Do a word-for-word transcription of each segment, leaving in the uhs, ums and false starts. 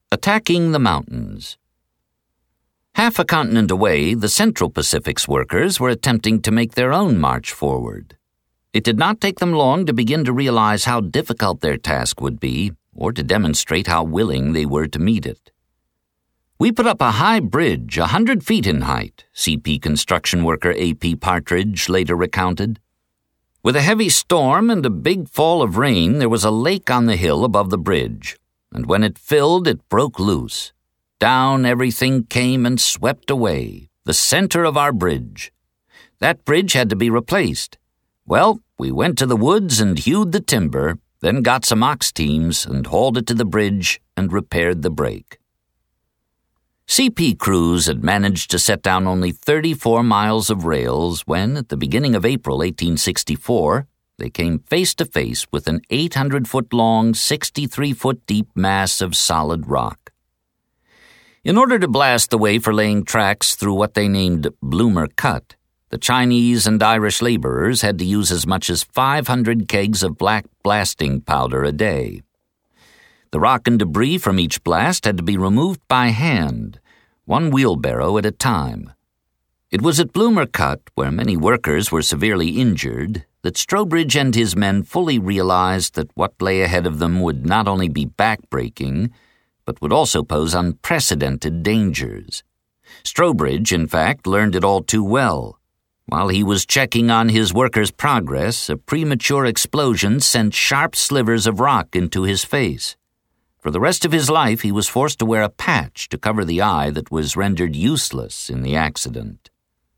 Attacking the mountains. Half a continent away, the Central Pacific's workers were attempting to make their own march forward. It did not take them long to begin to realize how difficult their task would be, or to demonstrate how willing they were to meet it. "We put up a high bridge, a hundred feet in height," C P construction worker A P Partridge later recounted. "With a heavy storm and a big fall of rain, there was a lake on the hill above the bridge, and when it filled, it broke loose. Down everything came and swept away, the center of our bridge. That bridge had to be replaced. Well, we went to the woods and hewed the timber, then got some ox teams and hauled it to the bridge and repaired the break." C P crews had managed to set down only thirty-four miles of rails when, at the beginning of April eighteen sixty-four, they came face to face with an eight hundred foot long, sixty-three foot deep mass of solid rock. In order to blast the way for laying tracks through what they named Bloomer Cut, the Chinese and Irish laborers had to use as much as five hundred kegs of black blasting powder a day. The rock and debris from each blast had to be removed by hand, one wheelbarrow at a time. It was at Bloomer Cut, where many workers were severely injured, that Strobridge and his men fully realized that what lay ahead of them would not only be backbreaking, but would also pose unprecedented dangers. Strobridge, in fact, learned it all too well. While he was checking on his workers' progress, a premature explosion sent sharp slivers of rock into his face. For the rest of his life, he was forced to wear a patch to cover the eye that was rendered useless in the accident.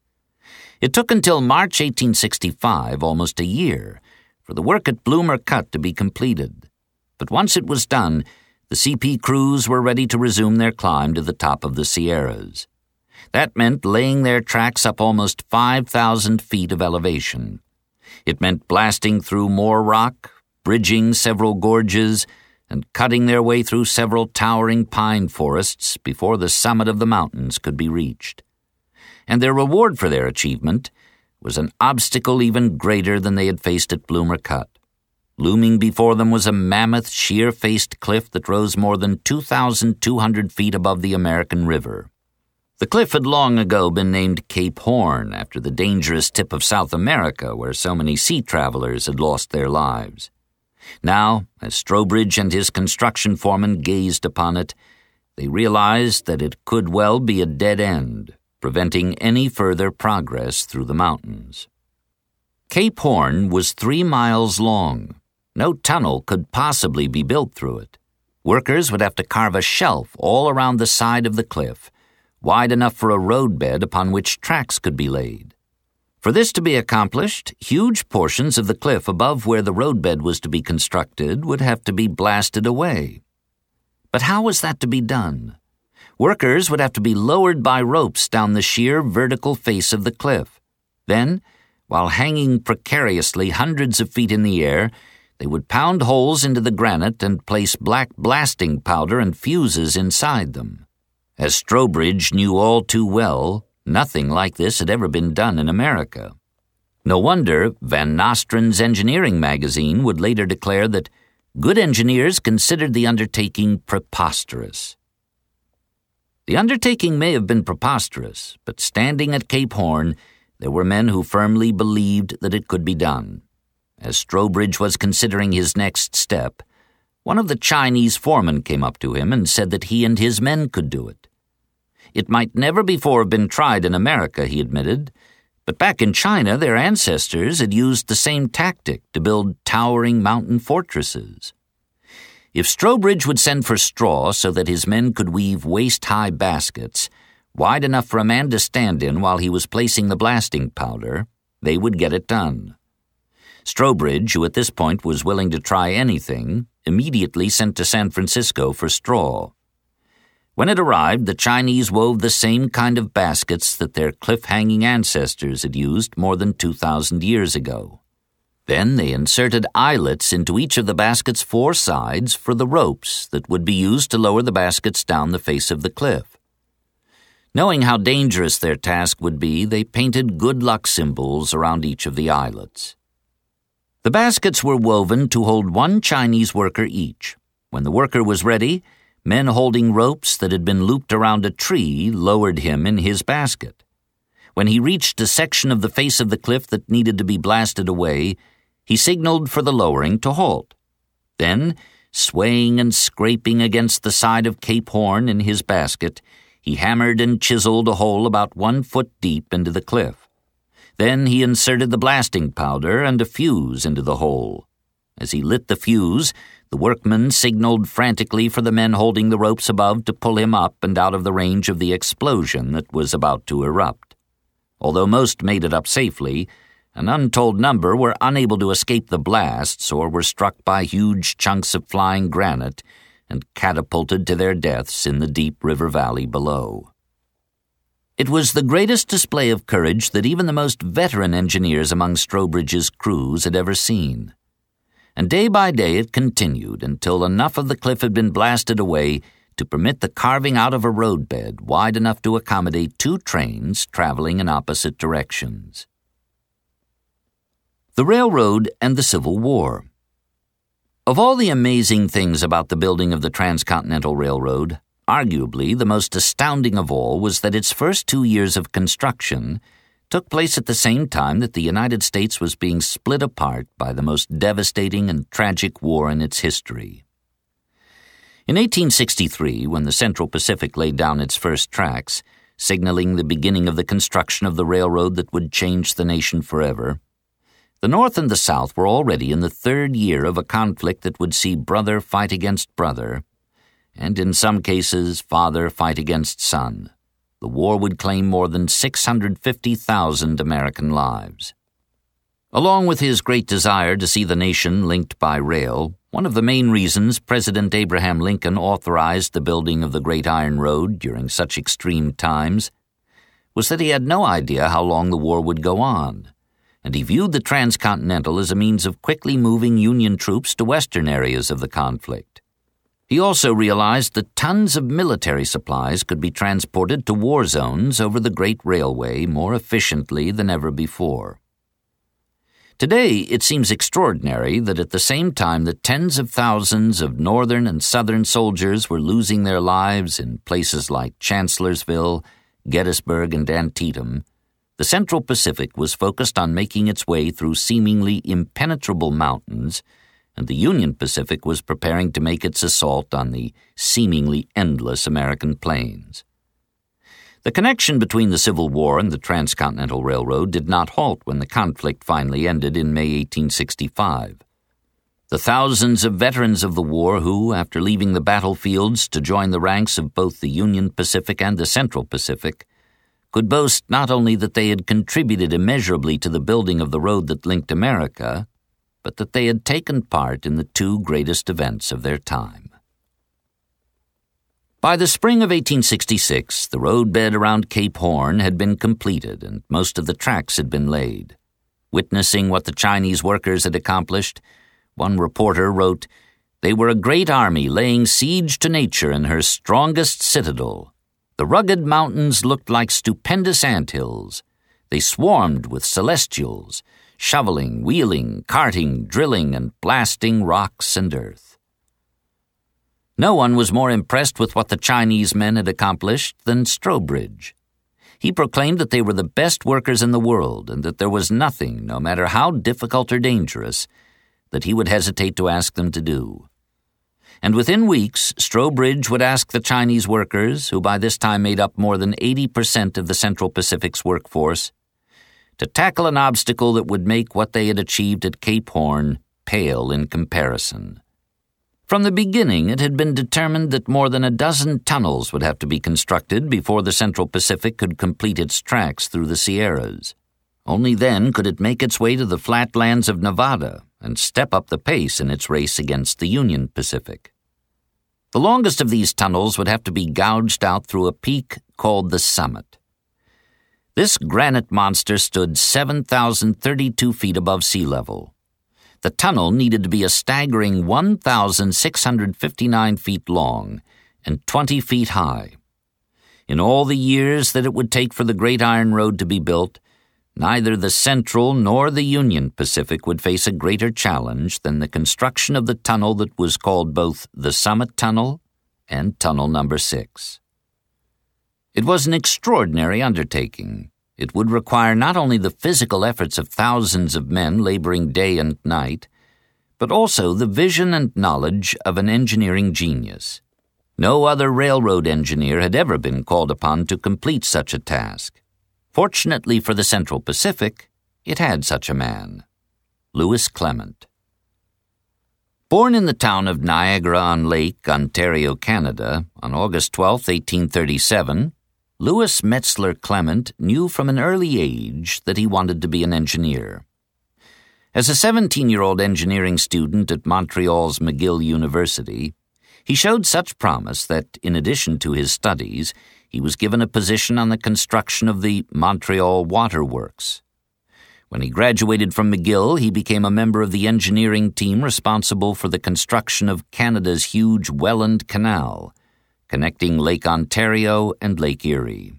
It took until March eighteen sixty-five, almost a year, for the work at Bloomer Cut to be completed. But once it was done, the C P crews were ready to resume their climb to the top of the Sierras. That meant laying their tracks up almost five thousand feet of elevation. It meant blasting through more rock, bridging several gorges, and cutting their way through several towering pine forests before the summit of the mountains could be reached. And their reward for their achievement was an obstacle even greater than they had faced at Bloomer Cut. Looming before them was a mammoth, sheer-faced cliff that rose more than two thousand two hundred feet above the American River. The cliff had long ago been named Cape Horn after the dangerous tip of South America where so many sea travelers had lost their lives. Now, as Strobridge and his construction foreman gazed upon it, they realized that it could well be a dead end, preventing any further progress through the mountains. Cape Horn was three miles long. No tunnel could possibly be built through it. Workers would have to carve a shelf all around the side of the cliff, wide enough for a roadbed upon which tracks could be laid. For this to be accomplished, huge portions of the cliff above where the roadbed was to be constructed would have to be blasted away. But how was that to be done? Workers would have to be lowered by ropes down the sheer vertical face of the cliff. Then, while hanging precariously hundreds of feet in the air, they would pound holes into the granite and place black blasting powder and fuses inside them. As Strobridge knew all too well, nothing like this had ever been done in America. No wonder Van Nostrand's engineering magazine would later declare that good engineers considered the undertaking preposterous. The undertaking may have been preposterous, but standing at Cape Horn, there were men who firmly believed that it could be done. As Strobridge was considering his next step, one of the Chinese foremen came up to him and said that he and his men could do it. It might never before have been tried in America, he admitted, but back in China their ancestors had used the same tactic to build towering mountain fortresses. If Strobridge would send for straw so that his men could weave waist-high baskets, wide enough for a man to stand in while he was placing the blasting powder, they would get it done. Strobridge, who at this point was willing to try anything, immediately sent to San Francisco for straw. When it arrived, the Chinese wove the same kind of baskets that their cliff-hanging ancestors had used more than two thousand years ago. Then they inserted eyelets into each of the basket's four sides for the ropes that would be used to lower the baskets down the face of the cliff. Knowing how dangerous their task would be, they painted good luck symbols around each of the eyelets. The baskets were woven to hold one Chinese worker each. When the worker was ready, men holding ropes that had been looped around a tree lowered him in his basket. When he reached a section of the face of the cliff that needed to be blasted away, he signaled for the lowering to halt. Then, swaying and scraping against the side of Cape Horn in his basket, he hammered and chiseled a hole about one foot deep into the cliff. Then he inserted the blasting powder and a fuse into the hole. As he lit the fuse, the workmen signaled frantically for the men holding the ropes above to pull him up and out of the range of the explosion that was about to erupt. Although most made it up safely, an untold number were unable to escape the blasts or were struck by huge chunks of flying granite and catapulted to their deaths in the deep river valley below. It was the greatest display of courage that even the most veteran engineers among Strobridge's crews had ever seen. And day by day it continued until enough of the cliff had been blasted away to permit the carving out of a roadbed wide enough to accommodate two trains traveling in opposite directions. The Railroad and the Civil War. Of all the amazing things about the building of the Transcontinental Railroad, arguably the most astounding of all was that its first two years of construction took place at the same time that the United States was being split apart by the most devastating and tragic war in its history. In eighteen sixty-three, when the Central Pacific laid down its first tracks, signaling the beginning of the construction of the railroad that would change the nation forever, the North and the South were already in the third year of a conflict that would see brother fight against brother, and in some cases father fight against son. The war would claim more than six hundred fifty thousand American lives. Along with his great desire to see the nation linked by rail, one of the main reasons President Abraham Lincoln authorized the building of the Great Iron Road during such extreme times was that he had no idea how long the war would go on, and he viewed the Transcontinental as a means of quickly moving Union troops to western areas of the conflict. He also realized that tons of military supplies could be transported to war zones over the Great Railway more efficiently than ever before. Today, it seems extraordinary that at the same time that tens of thousands of northern and southern soldiers were losing their lives in places like Chancellorsville, Gettysburg, and Antietam, the Central Pacific was focused on making its way through seemingly impenetrable mountains, and the Union Pacific was preparing to make its assault on the seemingly endless American plains. The connection between the Civil War and the Transcontinental Railroad did not halt when the conflict finally ended in May eighteen sixty-five. The thousands of veterans of the war who, after leaving the battlefields to join the ranks of both the Union Pacific and the Central Pacific, could boast not only that they had contributed immeasurably to the building of the road that linked America, but that they had taken part in the two greatest events of their time. By the spring of eighteen sixty-six, the roadbed around Cape Horn had been completed and most of the tracks had been laid. Witnessing what the Chinese workers had accomplished, one reporter wrote, "They were a great army laying siege to nature in her strongest citadel. The rugged mountains looked like stupendous anthills. They swarmed with celestials, shoveling, wheeling, carting, drilling, and blasting rocks and earth." No one was more impressed with what the Chinese men had accomplished than Strobridge. He proclaimed that they were the best workers in the world and that there was nothing, no matter how difficult or dangerous, that he would hesitate to ask them to do. And within weeks, Strobridge would ask the Chinese workers, who by this time made up more than eighty percent of the Central Pacific's workforce, to tackle an obstacle that would make what they had achieved at Cape Horn pale in comparison. From the beginning, it had been determined that more than a dozen tunnels would have to be constructed before the Central Pacific could complete its tracks through the Sierras. Only then could it make its way to the flatlands of Nevada and step up the pace in its race against the Union Pacific. The longest of these tunnels would have to be gouged out through a peak called the Summit. This granite monster stood seven thousand thirty-two feet above sea level. The tunnel needed to be a staggering one thousand six hundred fifty-nine feet long and twenty feet high. In all the years that it would take for the Great Iron Road to be built, neither the Central nor the Union Pacific would face a greater challenge than the construction of the tunnel that was called both the Summit Tunnel and Tunnel Number Six. It was an extraordinary undertaking. It would require not only the physical efforts of thousands of men laboring day and night, but also the vision and knowledge of an engineering genius. No other railroad engineer had ever been called upon to complete such a task. Fortunately for the Central Pacific, it had such a man, Lewis Clement. Born in the town of Niagara-on-Lake, Ontario, Canada, on August twelfth, eighteen thirty-seven, Lewis Metzler Clement knew from an early age that he wanted to be an engineer. As a seventeen-year-old engineering student at Montreal's McGill University, he showed such promise that, in addition to his studies, he was given a position on the construction of the Montreal Water Works. When he graduated from McGill, he became a member of the engineering team responsible for the construction of Canada's huge Welland Canal, connecting Lake Ontario and Lake Erie.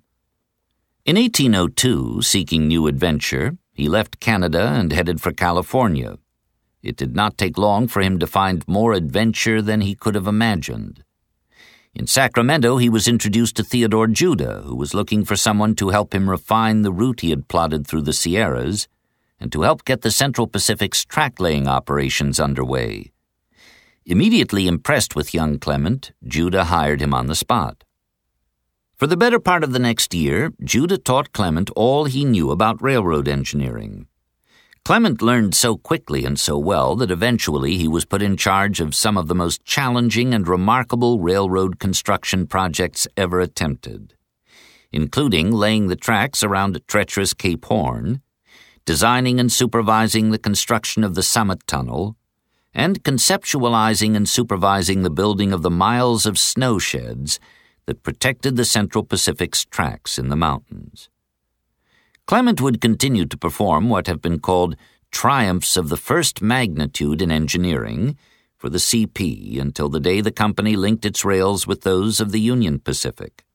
In eighteen oh two, seeking new adventure, he left Canada and headed for California. It did not take long for him to find more adventure than he could have imagined. In Sacramento, he was introduced to Theodore Judah, who was looking for someone to help him refine the route he had plotted through the Sierras and to help get the Central Pacific's track-laying operations underway. Immediately impressed with young Clement, Judah hired him on the spot. For the better part of the next year, Judah taught Clement all he knew about railroad engineering. Clement learned so quickly and so well that eventually he was put in charge of some of the most challenging and remarkable railroad construction projects ever attempted, including laying the tracks around treacherous Cape Horn, designing and supervising the construction of the Summit Tunnel, and conceptualizing and supervising the building of the miles of snow sheds that protected the Central Pacific's tracks in the mountains. Clement would continue to perform what have been called triumphs of the first magnitude in engineering for the C P until the day the company linked its rails with those of the Union Pacific.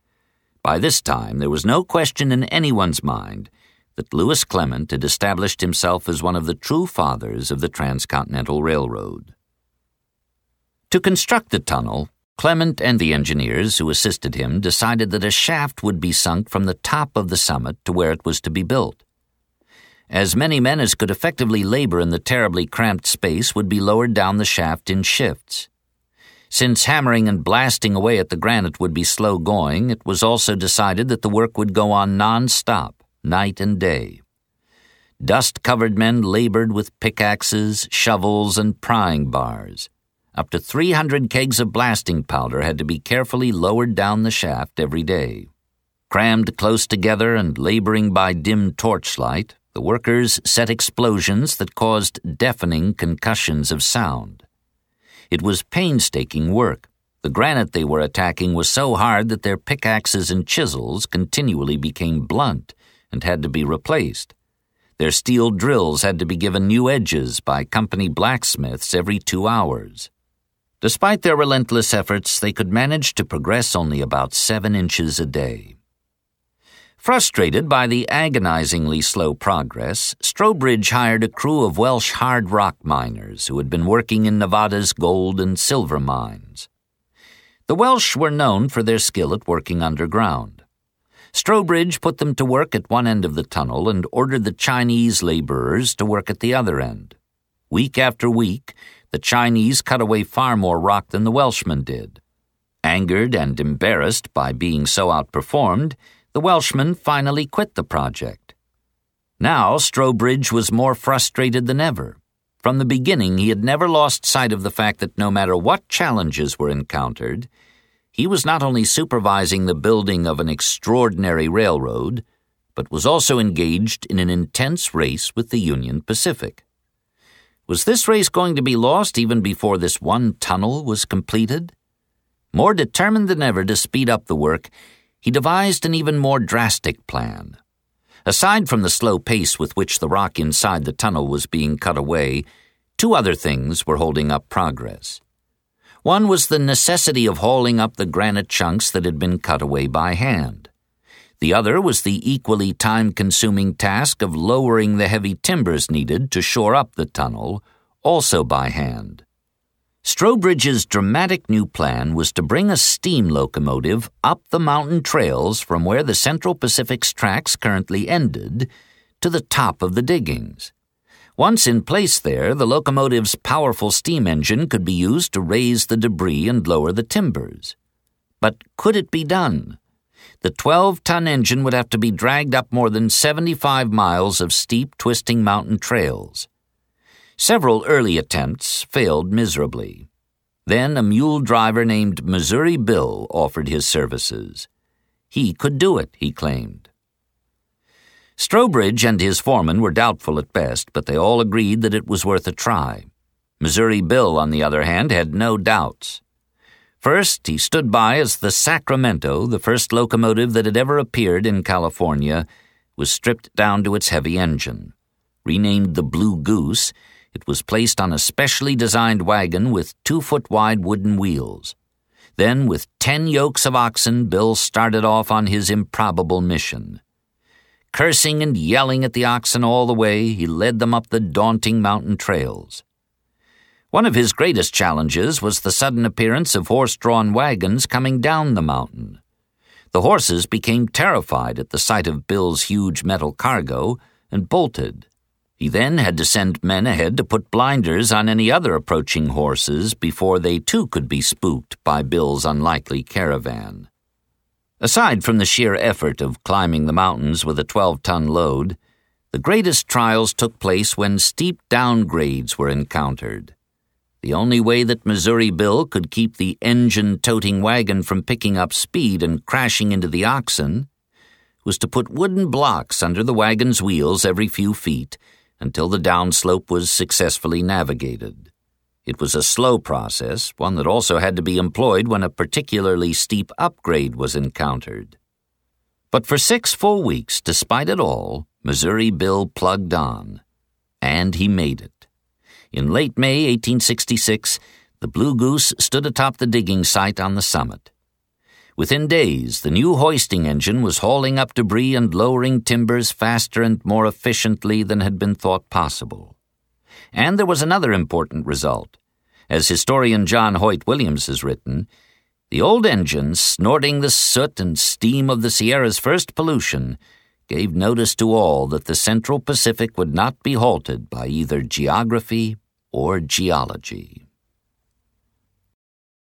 By this time, there was no question in anyone's mind that Lewis Clement had established himself as one of the true fathers of the Transcontinental Railroad. To construct the tunnel, Clement and the engineers who assisted him decided that a shaft would be sunk from the top of the summit to where it was to be built. As many men as could effectively labor in the terribly cramped space would be lowered down the shaft in shifts. Since hammering and blasting away at the granite would be slow going, it was also decided that the work would go on non-stop, night and day. Dust-covered men labored with pickaxes, shovels, and prying bars. Up to three hundred kegs of blasting powder had to be carefully lowered down the shaft every day. Crammed close together and laboring by dim torchlight, the workers set explosions that caused deafening concussions of sound. It was painstaking work. The granite they were attacking was so hard that their pickaxes and chisels continually became blunt and had to be replaced. Their steel drills had to be given new edges by company blacksmiths every two hours. Despite their relentless efforts, they could manage to progress only about seven inches a day. Frustrated by the agonizingly slow progress, Strobridge hired a crew of Welsh hard rock miners who had been working in Nevada's gold and silver mines. The Welsh were known for their skill at working underground. Strobridge put them to work at one end of the tunnel and ordered the Chinese laborers to work at the other end. Week after week, the Chinese cut away far more rock than the Welshmen did. Angered and embarrassed by being so outperformed, the Welshman finally quit the project. Now Strobridge was more frustrated than ever. From the beginning, he had never lost sight of the fact that no matter what challenges were encountered, he was not only supervising the building of an extraordinary railroad, but was also engaged in an intense race with the Union Pacific. Was this race going to be lost even before this one tunnel was completed? More determined than ever to speed up the work, he devised an even more drastic plan. Aside from the slow pace with which the rock inside the tunnel was being cut away, two other things were holding up progress. One was the necessity of hauling up the granite chunks that had been cut away by hand. The other was the equally time-consuming task of lowering the heavy timbers needed to shore up the tunnel, also by hand. Strobridge's dramatic new plan was to bring a steam locomotive up the mountain trails from where the Central Pacific's tracks currently ended to the top of the diggings. Once in place there, the locomotive's powerful steam engine could be used to raise the debris and lower the timbers. But could it be done? The twelve-ton engine would have to be dragged up more than seventy-five miles of steep, twisting mountain trails. Several early attempts failed miserably. Then a mule driver named Missouri Bill offered his services. He could do it, he claimed. Strobridge and his foreman were doubtful at best, but they all agreed that it was worth a try. Missouri Bill, on the other hand, had no doubts. First, he stood by as the Sacramento, the first locomotive that had ever appeared in California, was stripped down to its heavy engine. Renamed the Blue Goose, it was placed on a specially designed wagon with two-foot-wide wooden wheels. Then, with ten yokes of oxen, Bill started off on his improbable mission. Cursing and yelling at the oxen all the way, he led them up the daunting mountain trails. One of his greatest challenges was the sudden appearance of horse-drawn wagons coming down the mountain. The horses became terrified at the sight of Bill's huge metal cargo and bolted. He then had to send men ahead to put blinders on any other approaching horses before they too could be spooked by Bill's unlikely caravan. Aside from the sheer effort of climbing the mountains with a twelve-ton load, the greatest trials took place when steep downgrades were encountered. The only way that Missouri Bill could keep the engine-toting wagon from picking up speed and crashing into the oxen was to put wooden blocks under the wagon's wheels every few feet until the downslope was successfully navigated. It was a slow process, one that also had to be employed when a particularly steep upgrade was encountered. But for six full weeks, despite it all, Missouri Bill plugged on. And he made it. In late May eighteen sixty-six, the Blue Goose stood atop the digging site on the summit. Within days, the new hoisting engine was hauling up debris and lowering timbers faster and more efficiently than had been thought possible. And there was another important result. As historian John Hoyt Williams has written, the old engine, snorting the soot and steam of the Sierra's first pollution, gave notice to all that the Central Pacific would not be halted by either geography or geology.